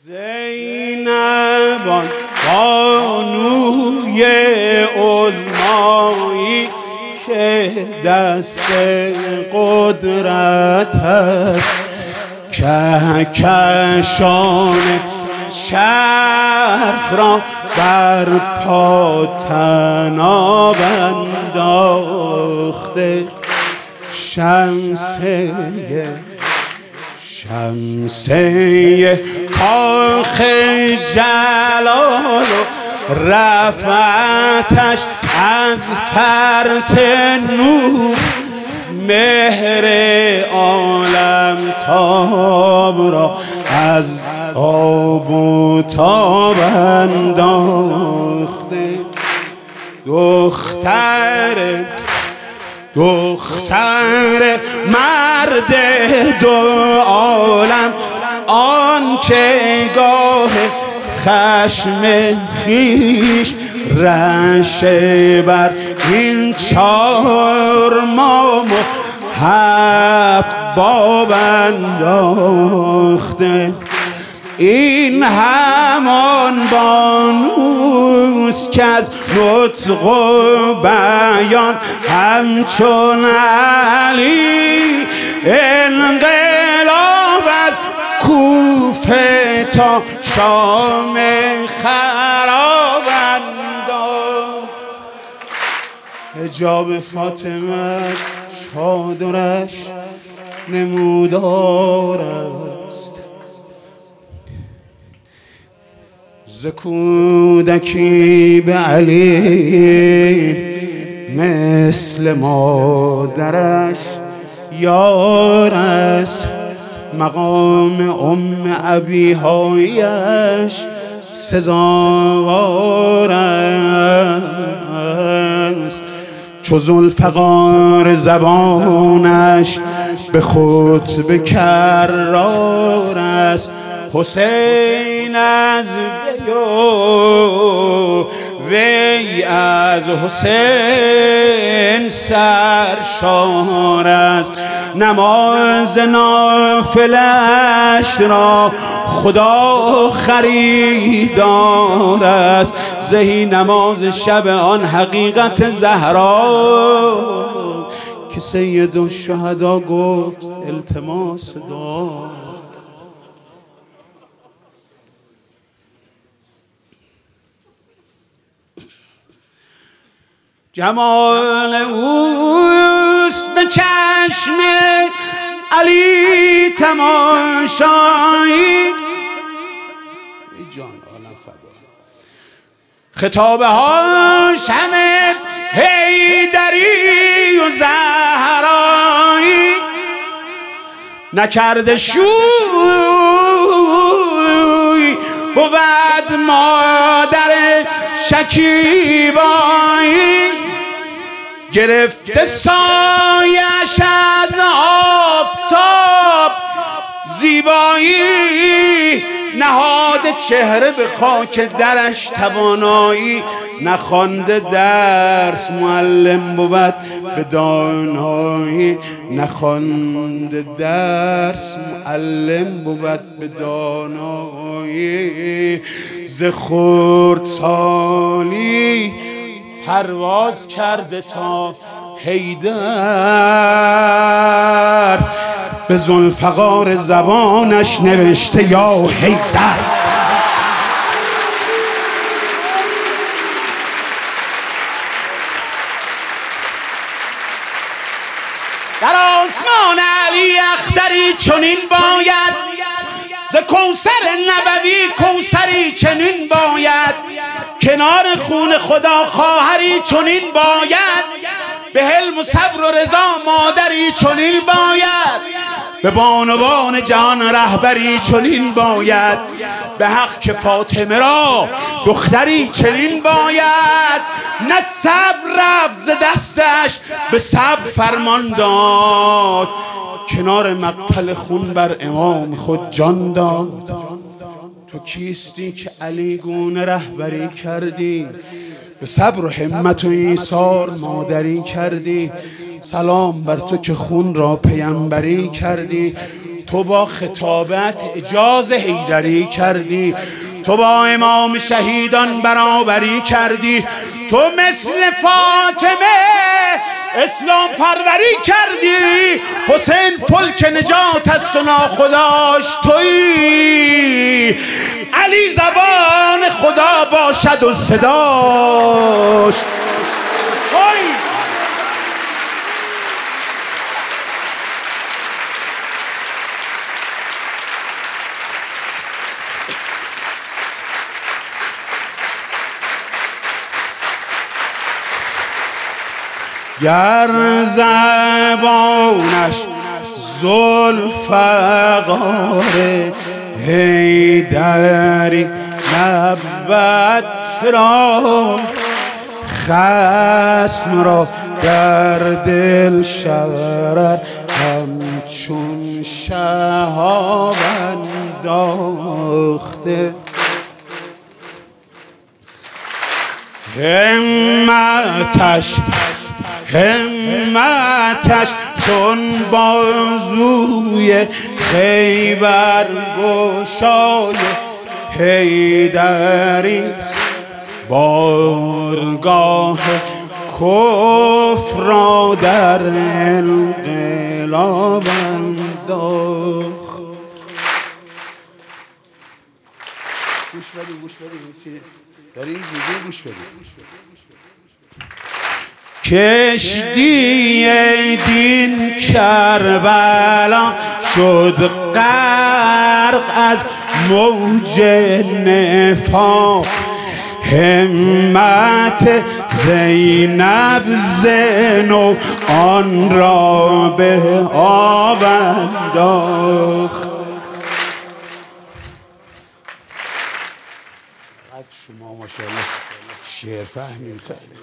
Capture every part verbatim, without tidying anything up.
زینب بانوی عظمایی که دست قدرت است، کهکشان شرق را بر پا طناب انداخته. شمسه شمسه کاخ جلال و رفعتش از فرط نور، مهر عالم تاب را از آب و تاب انداخته. دختر دختر مرد دو عالم، آن که گاه خشم خیش رشه بر این چار مام و هفت باب انداخته. این همان بانوست که از نطق و بیان همچون علی انقلاب از کوفه تا شام خراب انداخت. حجاب فاطمه از چادرش نمودار است، ز کودکی به علی مثل مادرش یار است. مقام ام ابیهایش سزاوار است. چو ذوالفقار زبانش به خطبه کرار است. حسین از وی و وی از حسین سرشار است. نماز نافلش را خدا خریدار است. زهی نماز شب آن حقیقت زهرا که سید الشهدا گفت التماس دعا. جمال اوست به چشم علی تماشایی. جان عالم فدا. خطابه هاش همه حیدری و زهرایی. نکرده شوی بود مادر شکیبایی. گرفته سایش از آفتاب زیبایی. نهاد چهره به خاک درش توانایی. نخوانده درس معلم بود به دانایی. نخوانده درس معلم بود به دانایی. ز خردسالی پرواز کرده تا حیدر. به ذوالفقار زبانش نوشته یا حیدر. در آسمان علی اختری چنین باید، ز کوثر نبوی کوثری چنین باید. کنار خون خدا خواهری چنین باید. به حلم و صبر و رضا مادری چنین باید. به بانوان جهان رهبری چنین باید. به حق که فاطمه را دختری چنین باید. نه صبر رفت ز دستش به صبر فرمان داد. کنار مقتل خون بر امام خود جان داد. تو کیستی که علی گونه رهبری کردی؟ به صبر و همت و ایثار مادری کردی. سلام بر تو که خون را پیامبری کردی. تو با خطابت اجاز حیدری کردی، تو با امام شهیدان برابری کردی، تو مثل فاطمه اسلام پروری کردی. حسین فلک نجات است و ناخداش تویی، علی زبان خدا باشد و صداش تویی. گر زبانش ذوالفقار حیدری نبود، چرا خصم را در دل شورد همچون شهاب انداخته. همتش همتش چون بازوی خیبر گشای حیدری، بارگاه کفر را در انقلاب انداخت. گوش بدید گوش بدید داری این ویدیو گوش بدید. کشتی دین کربلا شد غرق از موج نفاق، همت زینب زنو آن را به آب انداخت. شما ماشاءالله شعر فهمین خیلی.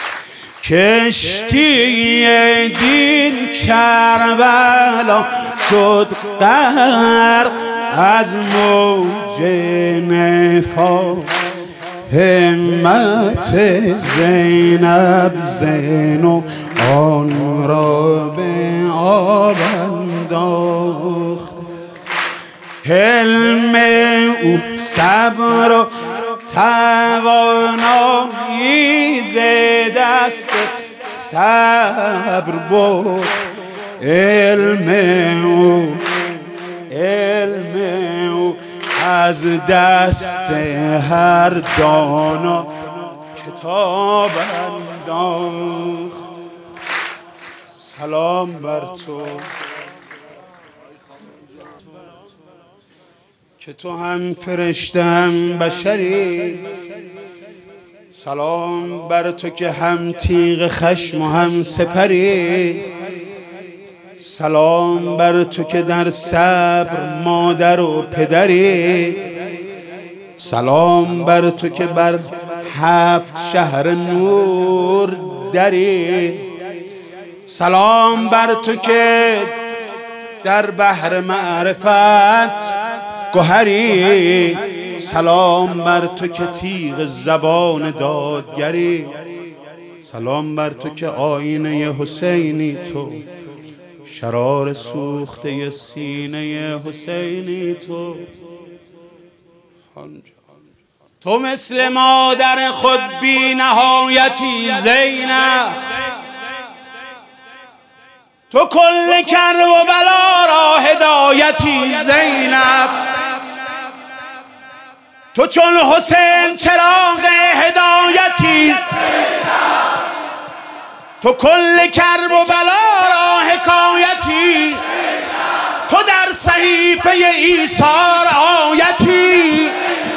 کشتی دین کربلا شد غرق از موج نفاق، همت زینب زینو آن را به آب انداخت. حلم او صبر و توانایی ز دست صبر بود، علم او علم او از دست هر دانا کتاب انداخت. سلام بر تو که تو هم فرشته هم بشری، سلام بر تو که هم تیغ خشم و هم سپری، سلام بر تو که در صبر مادر و پدری، سلام بر تو که بر هفت شهر نور دری، سلام بر تو که در بحر معرفت گوهری، سلام بر تو که تیغ زبان دادگری، سلام بر تو که آینه حسینی، تو شرار سوخته سینه حسینی، تو تو مثل مادر خود بی نهایتی زینب، تو کل کرب و بلا را هدایتی زینب، تو چون حسین چراغ هدایتی، تو کل کرب و بلا را حکایتی، تو در صحیفه ایثار آیتی،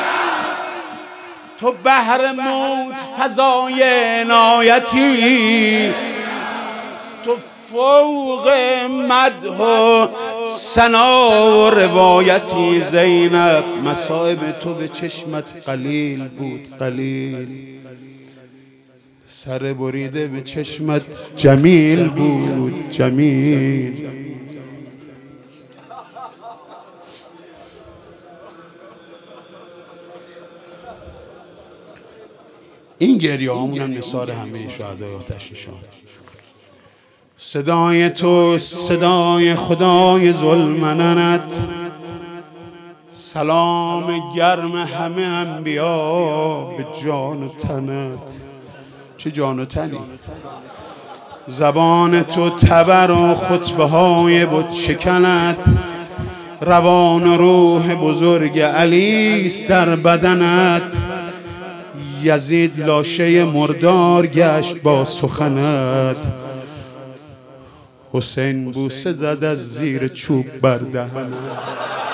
تو بحر موج فضای عنایتی، تو فوق مدح و ثنا و روایتی زینب. مصائب تو به چشمت قلیل بود قلیل، سر بریده به چشمت جمیل بود جمیل. این گریه هامون هم نثار همه شهدای آتش نشان. صدای تو صدای خدای ذوالمننت، سلام گرم همه انبیا به جان و تنت. چه جان و تنی؟ زبان تو تبر و خطبه های بت شکنت، روان و روح بزرگ علیست در بدنت. یزید لاشه مردار گشت با سخنت، حسین بوسه زد از زیر چوب بر دهنت.